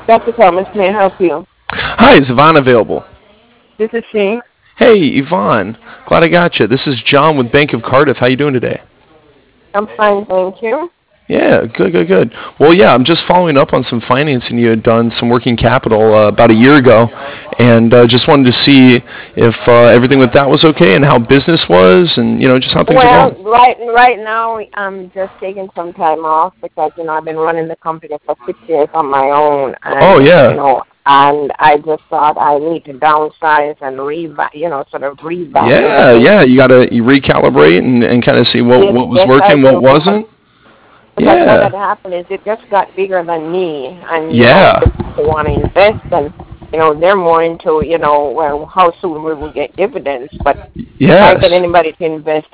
Dr. Thomas, may I help you? Hi, is Yvonne available? This is she. Hey, Yvonne. Glad I got you. This is John with Bank of Cardiff. How you doing today? I'm fine, thank you. Yeah, good, good, good. Well, yeah, I'm just following up on some financing you had done, some working capital about a year ago, and just wanted to see if everything with that was okay and how business was, and just how things are Well, going. right now I'm just taking some time off because I've been running the company for 6 years on my own, Oh yeah, and I just thought I need to downsize and sort of revamp yeah, everything. yeah. You recalibrate and kind of see Yes, what was yes, I working, what do because wasn't. because what Yeah, had happened is it just got bigger than me, and yeah, the people want to invest, and they're more into well, how soon we will get dividends. But if I get yes. anybody to invest,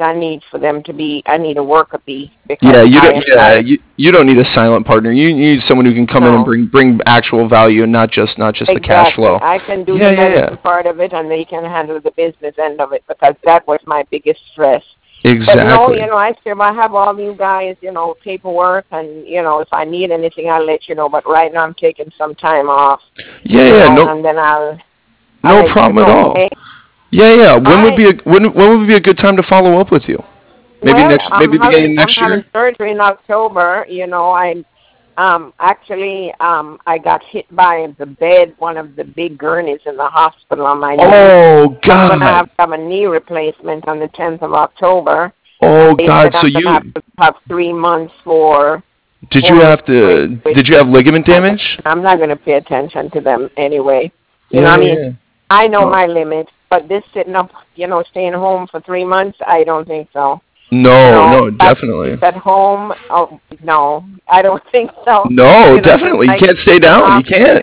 I need a worker bee because Yeah, you don't. Yeah, I you don't need a silent partner. You need someone who can come in and no, bring actual value and not just the cash exactly. flow. I can do the Yeah, yeah, yeah. medicine part of it, and they can handle the business end of it because that was my biggest stress. But no, Exactly. I have all you guys, paperwork, and if I need anything, I'll let you know. But right now, I'm taking some time off, Yeah, yeah. No, and then I'll no let you problem at know. all. Okay. Yeah, yeah. All right. When would be a good time to follow up with you? Well, Maybe beginning I'm next having year. surgery in October. I actually I got hit by the bed, one of the big gurneys in the hospital on my knee. Oh I'm gonna have God. to have a knee replacement on the 10th of October, and Oh they said God. So I'm gonna have you to have 3 months did you for have recovery, to which did you have ligament damage? I'm not gonna pay attention to them anyway. Yeah, I yeah, mean, yeah. I know No, my limits, but this sitting up, staying home for 3 months, I don't think so. no, no, Back to definitely. at home. Oh no, I don't think so. No, Just definitely. You like can't stay the down. You op, can't.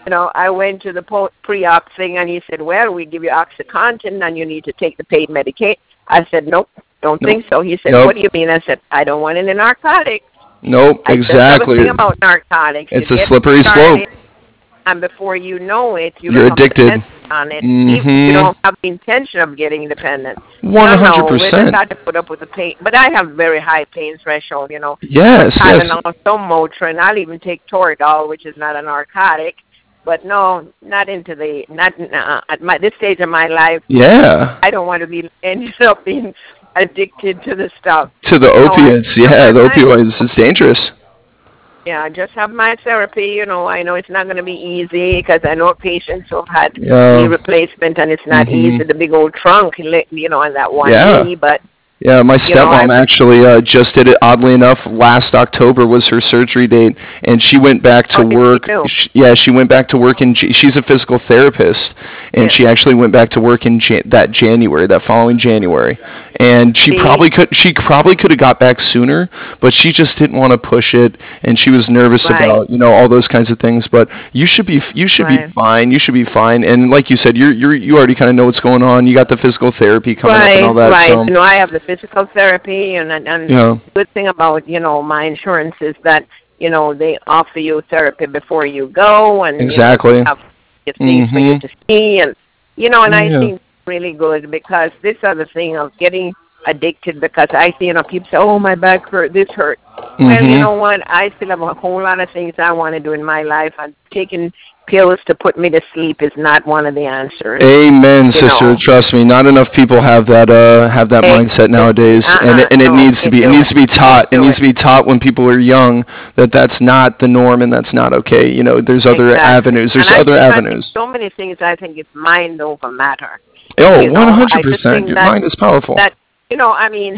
I went to the pre-op thing, and he said, "Well, we give you OxyContin, and you need to take the pain medication." I said, "Nope, don't Nope. think so." He said, Nope. "What do you mean?" I said, "I don't want any narcotics. Nope. I just have a Exactly. thing about narcotics. You It's a get slippery slope. started, and before you know it, you You're become addicted. dependent on it, even if you Mm-hmm. don't have the intention of getting dependent." One So hundred no, we just percent. have to put up with the pain. But I have very high pain threshold. Some Yes, yes. Tylenol, some Motrin. I'll even take Toradol, which is not a narcotic. But no, not into the not at this stage of my life. Yeah. I don't want to be ended up being addicted to the stuff. To the So I opiates. have Yeah, the my opioids. It's dangerous. yeah, I just have my therapy. I know it's not going to be easy because I know patients who've had knee Yeah. replacement, and it's not easy. Mhm. The big old trunk, on that one Yeah. knee. But Yeah, my I stepmom actually just did it. Oddly enough, last October was her surgery date, and she went back to how did she work. do? Yeah, she went back to work, and she's a physical therapist, and Yes. she actually went back to work in that January, that following January, and See, she probably could have got back sooner, but she just didn't want to push it, and she was nervous right, about all those kinds of things. But you should be right, fine. You should be fine, and like you said, you already kind of know what's going on. You got the physical therapy coming up and right, all that, right. so. I have the physical therapy, and Yeah, good thing about my insurance is that they offer you therapy before you go, and they exactly. have things for you Mhm. to see, and Yeah, I yeah. think it's really good because this other thing of getting addicted because I see people say, "Oh, my back hurt, this hurt." Well, you Mhm. know what? I still have a whole lot of things I want to do in my life, and taking pills to put me to sleep is not one of the answers. Amen, You sister. know, Trust me, not enough people have that hey, mindset listen, nowadays, and it no, needs to can't be do it, can't taught. It do needs it. to be taught when people are young that that's not the norm and that's not okay. There's other Exactly. avenues. And There's other I think avenues. so many things. I think it's mind over matter. Oh, I just 100%. think Your that mind is powerful. that I mean,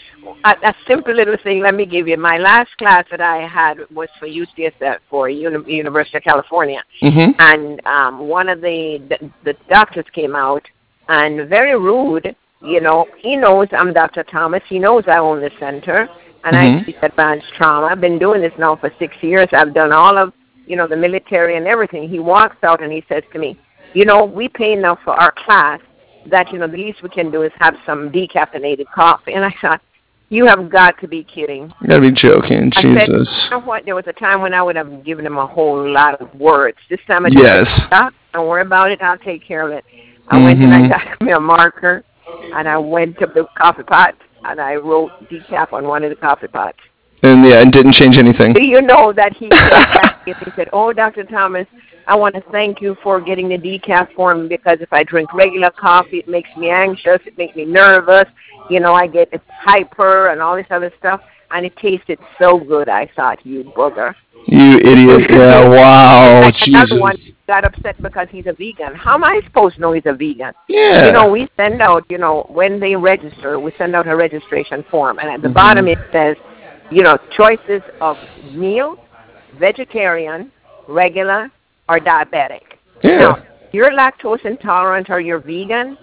a simple little thing. Let me give you my last class that I had was for UCSF for University of California, Mhm. and one of the doctors came out and very rude. He knows I'm Dr. Thomas. He knows I own the center, and I Mhm. teach advanced trauma. I've been doing this now for 6 years. I've done all of the military and everything. He walks out and he says to me, we pay enough for our class that the least we can do is have some decaffeinated coffee. And I thought, you have got to be kidding. You gotta be joking, I said, Jesus. you know what? There was a time when I would have given him a whole lot of words. This time I just said, Yes. stop, don't worry about it, I'll take care of it. I went and I Mhm. got me a marker, and I went to the coffee pot, and I wrote decaf on one of the coffee pots. And yeah, and didn't change anything. Do you know that he came back? He said, "Oh, Dr. Thomas, I want to thank you for getting the decaf for me because if I drink regular coffee, it makes me anxious, it makes me nervous. You know, I get hyper and all this other stuff, and it tasted so good." I thought, "You booger." You idiot. Yeah, wow. Another one Jesus. got upset because he's a vegan. How am I supposed to know he's a vegan? You know, Yeah. we send out, when they register, we send out a registration form, and at the Hmm. bottom it says, choices of meal, vegetarian, regular, or diabetic. Yeah. Now, you're lactose intolerant or you're vegan,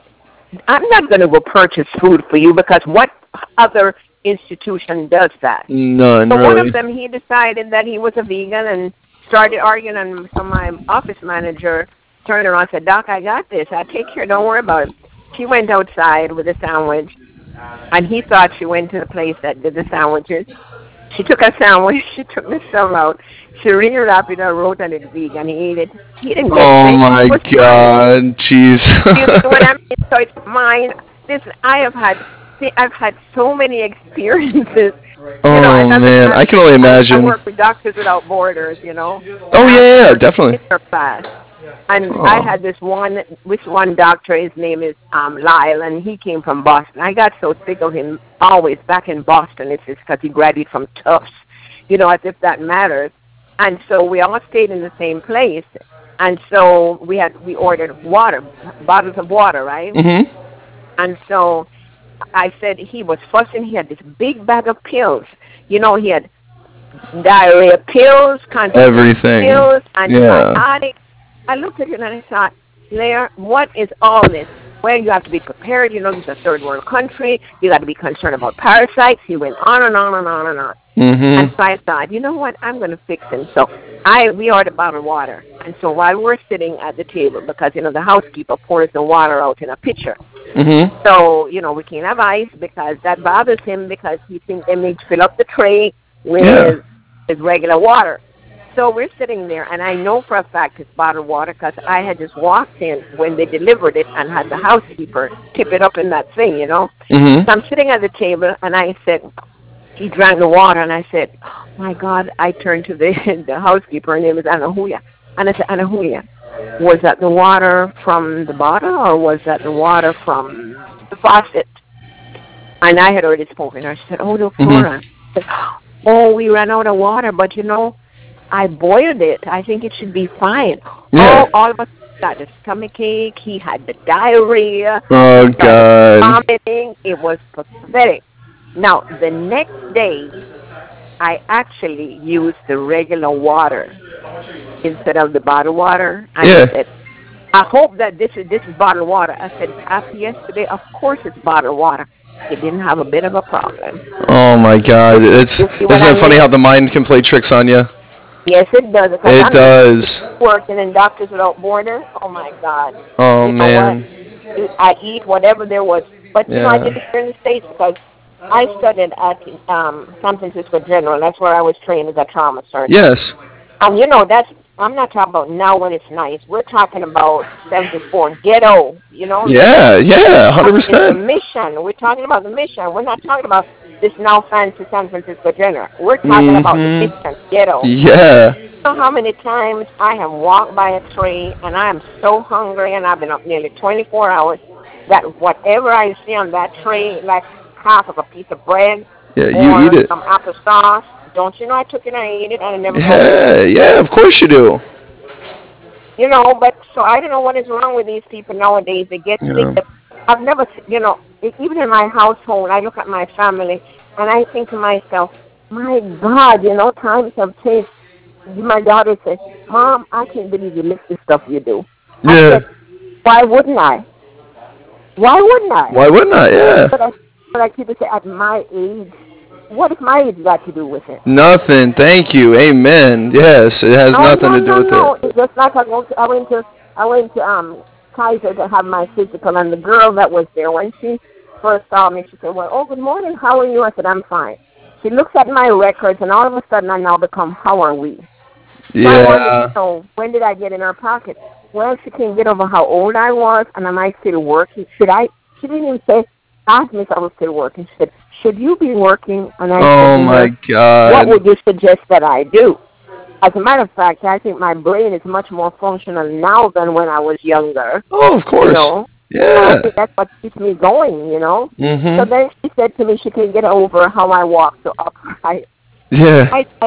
I'm not going to go purchase food for you because what other institution does that? None, So one of really. them, he decided that he was a vegan and started arguing, and so my office manager turned around and said, "Doc, I got this. I take care. Don't worry about it." She went outside with a sandwich, and he thought she went to the place that did the sandwiches. She took a sandwich. She took the stuff out. She rewrapped it and wrote on it vegan. He ate it. He didn't get Oh sick. my It was fine. God. Jeez. You see what I mean? So it's mine. Listen, I've had so many experiences. Oh As a man, I matter of can only fact, I imagine. work with Doctors Without Borders, Oh yeah, yeah, after definitely. sister class. And I Oh. had this one doctor, his name is Lyle, and he came from Boston. I got so sick of him always back in Boston. It's just because he graduated from Tufts, as if that matters. And so we all stayed in the same place. And so we ordered water, bottles of water, right? Mhm. And so I said he was fussing. He had this big bag of pills. He had diarrhea pills, constipation Everything. pills, Yeah. antibiotics. I looked at him and I thought, Blair, what is all this? Well, you have to be prepared. This is a third world country. You got to be concerned about parasites. He went on and on and on and on. And Mhm. so I thought, you know what? I'm going to fix him. So we ordered bottled water. And so while we're sitting at the table, because, the housekeeper pours the water out in a pitcher. Mhm. So, we can't have ice because that bothers him because he thinks they may fill up the tray Yeah. with regular water. So we're sitting there, and I know for a fact it's bottled water because I had just walked in when they delivered it and had the housekeeper tip it up in that thing. So Mhm. I'm sitting at the table, and I said, he drank the water, and I said, "Oh, my God." I turned to the housekeeper, her name is Anahuya. And I said, "Anahuya, was that the water from the bottle or was that the water from the faucet?" And I had already spoken to her. She said, "Oh, Mhm. Doctora." I said, "Oh, we ran out of water, but I boiled it. I think it should be fine." Yeah. Oh, all of us got the stomach ache. He had the diarrhea. He Oh started God. vomiting. It was pathetic. Now, the next day, I actually used the regular water instead of the bottled water. And he Yeah. said, "I hope that this is bottled water." I said, "After yesterday, of course it's bottled water." He didn't have a bit of a problem. Oh my God. You see what Isn't I it funny mean? how the mind can play tricks on you? Yes, it does. Because It I'm just does. working in Doctors Without Borders. Oh, my God. Oh You know what? man. I eat whatever there was. But, I Yeah. did it here in the States because I studied at San Francisco General. That's where I was trained as a trauma surgeon. Yes. I'm not talking about now when it's nice. We're talking about 74 ghetto, Yeah. Yeah. it's the 100%. mission. We're talking about the mission. We're not talking about this now fancy San Francisco General. We're talking about the Mhm. mission ghetto. Yeah. You know how many times I have walked by a tree and I am so hungry and I've been up nearly 24 hours that whatever I see on that tree, like half of a piece of bread Yeah. You eat or it. some applesauce, don't you know I took it and I ate it and I never got sick? Yeah. Yeah. Of course you do. But so I don't know what is wrong with these people nowadays. They get sick. Yeah. I've never, even in my household, I look at my family and I think to myself, my God, times have changed. My daughter says, "Mom, I can't believe you mix the stuff you do." I Yeah. said, "Why wouldn't I? Why wouldn't I?" Why wouldn't I? Yeah. But I keep it say, at my age, what has my age got to do with it? Nothing. Thank you. Amen. Yes. It has No, nothing no, to do no, with no. it. It's just like I went to Kaiser to have my physical, and the girl that was there when she first saw me, she said, "Well, oh, good morning. How are you?" I said, "I'm fine." She looks at my records, and all of a sudden, I now become, "How are we?" So I wanted to Yeah. know, when did I get in her pocket? Well, she can't get over how old I was, and am I still working? She didn't even ask me if I was still working. She said, "Should you be working?" And I said, Oh "Nurse, my what God. would you suggest that I do?" As a matter of fact, I think my brain is much more functional now than when I was younger. Oh, of course. You know, Yeah. I think that's what keeps me going. You know. So Mhm. then she said to me she couldn't get over how I walk so upright. Yeah.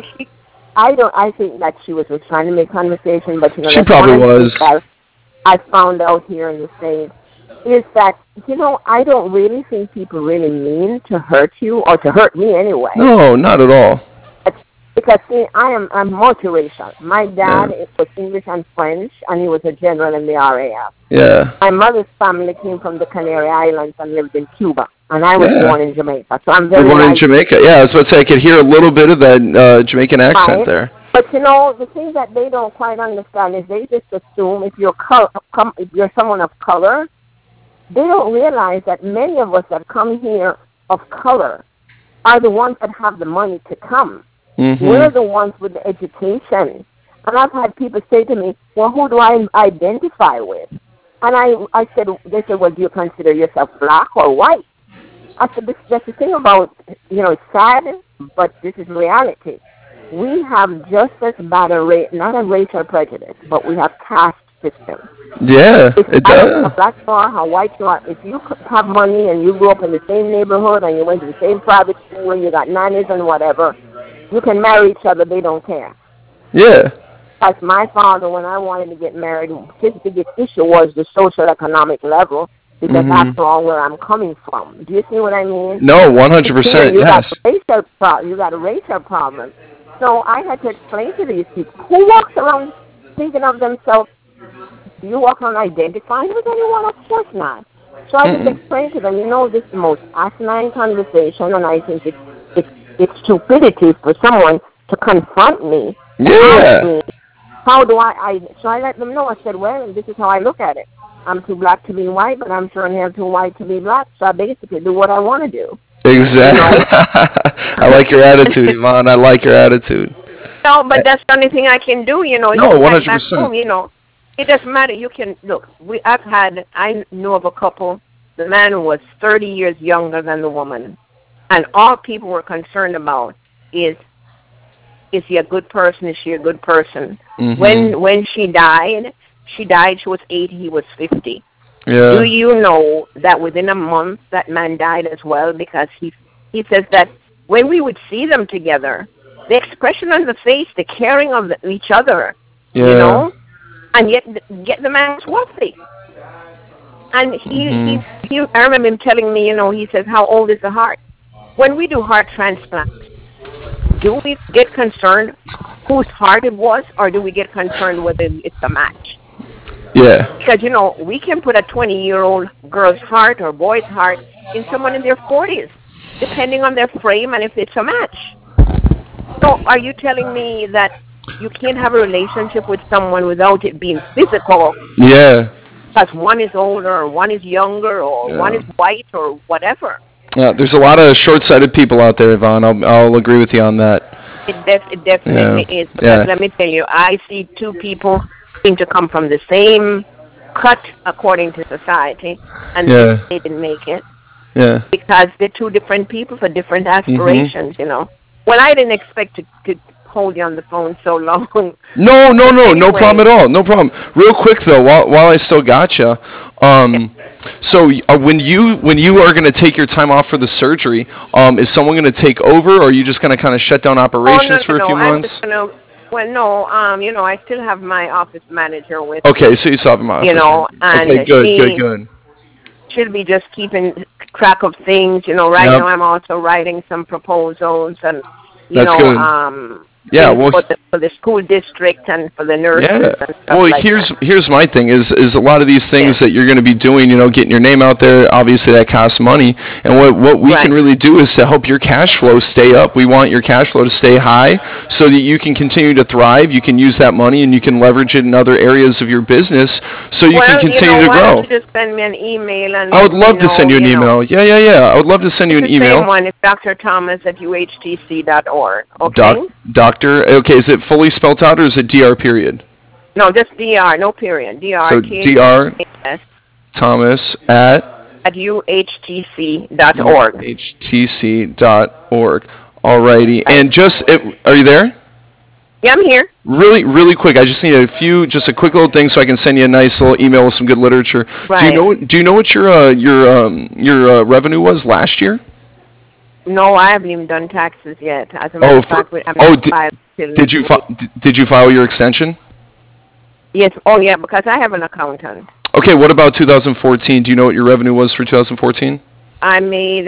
I think that she was just trying to make conversation, but She that's one probably of the things was. that I found out here in the States is that, I don't really think people really mean to hurt you or to hurt me anyway. No, not at all. Because see, I'm multiracial. My dad Yeah. was English and French, and he was a general in the RAF. Yeah. My mother's family came from the Canary Islands and lived in Cuba, and I was Yeah. born in Jamaica. So I'm You're very born in like Jamaica. Yeah, I was about to say I could hear a little bit of that Jamaican accent right. there. But the thing that they don't quite understand is they just assume if if you're someone of color, they don't realize that many of us that come here of color are the ones that have the money to come. We're Mhm. the ones with the education. And I've had people say to me, well, who do I identify with? And they said, well, do you consider yourself black or white? I said, that's the thing about, it's sad, but this is reality. We have just as bad not a racial prejudice, but we have caste system. Yeah, If it I don't know does. how black you are, how white you are, if you have money and you grew up in the same neighborhood and you went to the same private school and you got nannies and whatever, you can marry each other. They don't care. Yeah. Like my father, when I wanted to get married, his biggest issue was the social economic level because Mhm. after all, where I'm coming from. Do you see what I mean? No, Here 100%. you got Yes. you got a racial problem. So I had to explain to these people who walks around thinking of themselves. Do you walk around identifying with anyone? Of course not. So I just Mm-mm. explained to them, this is the most asinine conversation, and I think it's stupidity for someone to confront me, to ask Yeah. me, how do so I let them know. I said, well, this is how I look at it. I'm too black to be white, but I'm sure I'm too white to be black, so I basically do what I want to do. Exactly. I like your attitude, Yvonne. I like your attitude. No, but that's the only thing I can do, It's No, just like back 100%. home, It doesn't matter. You can look. I know of a couple. The man was 30 years younger than the woman, and all people were concerned about is he a good person? Is she a good person? Mhm. When she died. She was 80. He was 50. Do Yeah. you know that within a month that man died as well because he says that when we would see them together, the expression on the face, the caring of each other, Yeah. and yet the man was wealthy. And Mhm. I remember him telling me, he says, how old is the heart? When we do heart transplants, do we get concerned whose heart it was, or do we get concerned whether it's a match? Yeah. Because, we can put a 20-year-old girl's heart or boy's heart in someone in their 40s, depending on their frame and if it's a match. So are you telling me that you can't have a relationship with someone without it being physical Yeah. because one is older or one is younger or one Yeah. is white or whatever? Yeah. There's a lot of short-sighted people out there, Yvonne. I'll agree with you on that. It Yeah. definitely is, because Yeah. let me tell you, I see two people seem to come from the same cut according to society, and Yeah. they didn't make it Yeah. because they're two different people for different Mhm. aspirations, Well, I didn't expect to hold you on the phone so long. No, no, But no, no anyway, problem at all. No problem. Real quick though, while I still got you, so when you are going to take your time off for the surgery, is someone going to take over, or are you just going to kind of shut down oh, operations for a no, few I'm months? just going to, well, no, I still have my office manager with Okay, me, so you still have my office. and Okay, good. she'll be just keeping track of things. Right Yep, now I'm also writing some proposals and, that's good. Yeah, things well, for the school district and for the yeah. nurses and stuff Well, like that. here's my thing is a lot of these things Yes, that you're going to be doing, getting your name out there. Obviously, that costs money, and what we can right. really do is to help your cash flow stay up. We want your cash flow to stay high so that you can continue to thrive. You can use that money and you can leverage it in other areas of your business so you can Well, continue to why don't grow. you just send me an email and I would let me love to send know, you an email. Yeah. I would love to send you It's an the same email. one. It's Dr. Thomas at uhtc.org, okay? Doc, doctor. Okay, is it fully spelled out or is it dr period? No, just DR, no period. DR, So dr THS Thomas at at uhtc.org. uhtc.org. Alrighty. Right. And are you there? Yeah, I'm here. Really quick. I just need just a quick little thing so I can send you a nice little email with some good literature. Right. Do you know what your revenue was last year? No, I haven't even done taxes yet. As a matter Oh, of fact, I'm oh, not filed till did you did you file your extension? Yes. Oh, yeah, because I have an accountant. Okay, what about 2014? Do you know what your revenue was for 2014? I made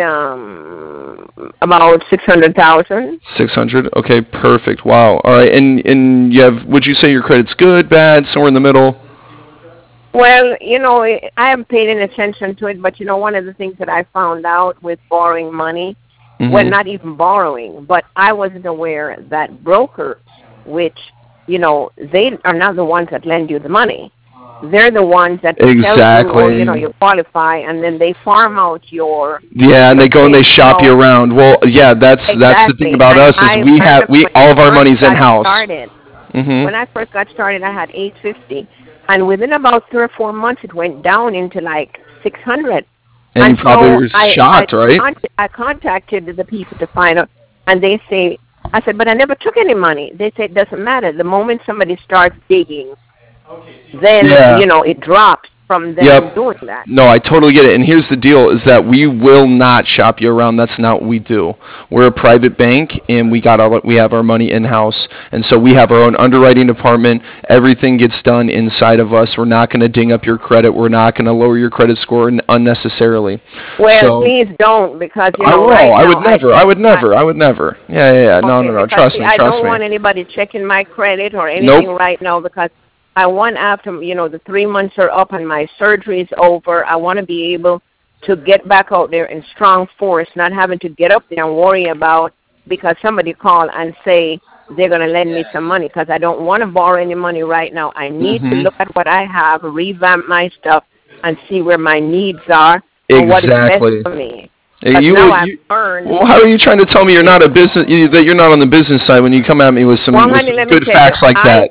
about 600,000. 600. Okay, perfect. Wow. All right, and would you say your credit's good, bad, somewhere in the middle? Well, I haven't paid any attention to it, but one of the things that I found out with borrowing money, well, Mm-hmm. not even borrowing, but I wasn't aware that brokers, which, they are not the ones that lend you the money. They're the ones that tell you, oh, Exactly. you qualify, and then they farm out Yeah, and your they go and they thing. shop you around. Well, yeah, that's the thing Exactly. about And us is I we when all of I our first money's in got house. started, Mhm. when I first got started, I had 850, and within about 3 or 4 months, it went down into like 600. And you And probably so were shocked, right? I contacted the people to find out, and they say, I said, but I never took any money. They say it doesn't matter. The moment somebody starts digging, then Yeah. it drops from them Yep. doing that. No, I totally get it. And here's the deal is that we will not shop you around. That's not what we do. We're a private bank and we have our money in-house. And so we have our own underwriting department. Everything gets done inside of us. We're not going to ding up your credit. We're not going to lower your credit score unnecessarily. Well, So please don't, because I will. right I now would never. I would never. Yeah. No, okay, no, no. because Trust see, me. I Trust don't me. want anybody checking my credit or anything Nope. right now, because I want after the 3 months are up and my surgery is over, I want to be able to get back out there in strong force, not having to get up there and worry about because somebody call and say they're going to lend me some money, because I don't want to borrow any money right now. I need to Mhm. look at what I have, revamp my stuff, and see where my needs are and what is best Exactly. for me. Hey, Because You, now I've you, learned. well, how are you trying to tell me that you're not on the business side when you come at me with Well, with honey, some let me good tell you, facts like that?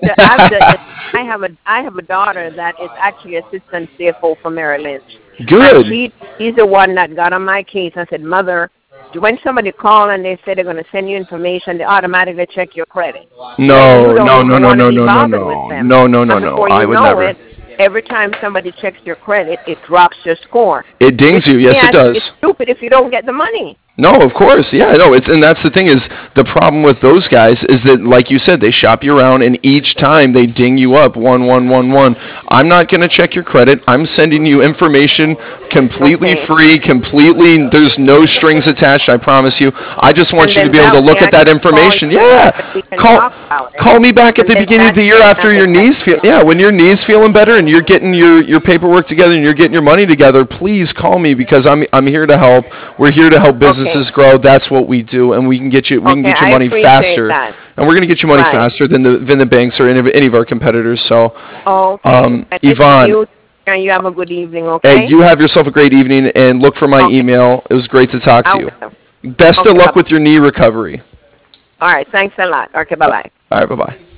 I have a daughter that is actually assistant CFO for Merrill Lynch, and Good. she's the one that got on my case. I said, Mother, when somebody call and they say they're going to send you information, they automatically check your credit. Well, you No, don't no, no, even no, want to no, be no, no, bothered with no, them, no, no, no, and no. before I you would know never. it, every time somebody checks your credit, it drops your score. It Which dings you. Yes, it yes, it's does. stupid if you don't get the money. No, of course, yeah, no. And that's the thing is the problem with those guys is that, like you said, they shop you around, and each time they ding you up 1 1 1 1. I'm not going to check your credit. I'm sending you information completely Okay. free, completely. There's no strings attached. I promise you. I just want And you to then be able to that way look I at that can call information. you and Yeah, we can call talk about it. call me back at And the then beginning of that the year way I after your can let knees feel. Yeah, when your knees feeling better and you're getting your paperwork together and you're getting your money together. Please call me because I'm here to help. We're here to help okay. businesses grow. That's what we do, and we can Okay, get your I money appreciate faster, that. and we're going to get you money Right. faster than the banks or any of our competitors. So, Okay. And listen, Yvonne, you have a good evening, hey, okay? you have yourself a great evening, and look for my Okay. email. It was great to talk I to you. will. Best of Okay, luck bye-bye. with your knee recovery. All right, thanks a lot. Okay, All bye-bye. right, bye bye.